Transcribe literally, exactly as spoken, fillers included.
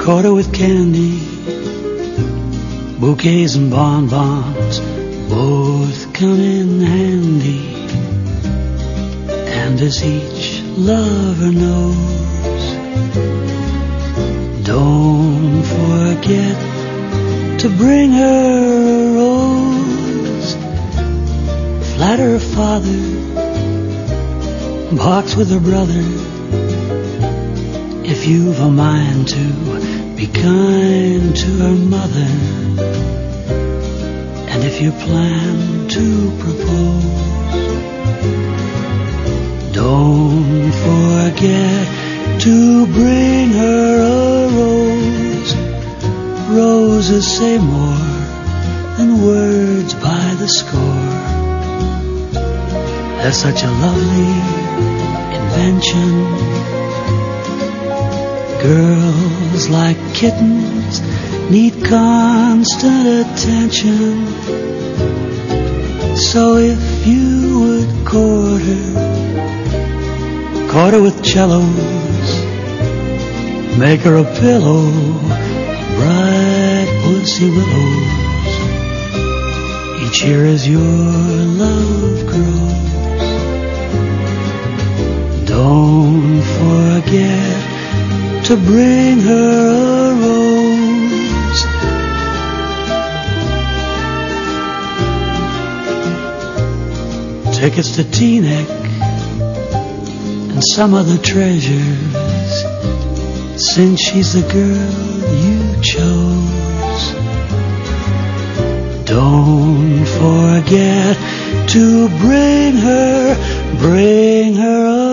caught her with candy, bouquets and bonbons, both come in handy. And as each lover knows, don't forget to bring her a rose. Flatter her father, box with her brother, if you've a mind to be kind to her mother. And if you plan to propose, don't forget to bring her a rose. Roses say more than words by the score. They're such a lovely invention. Girls like kittens need constant attention. So if you would court her, court her with cellos, make her a pillow of bright pussy willows. Each year as your love grows, don't forget to bring her a rose. Tickets to Teaneck and some other treasures, since she's the girl you chose. Don't forget to bring her, bring her a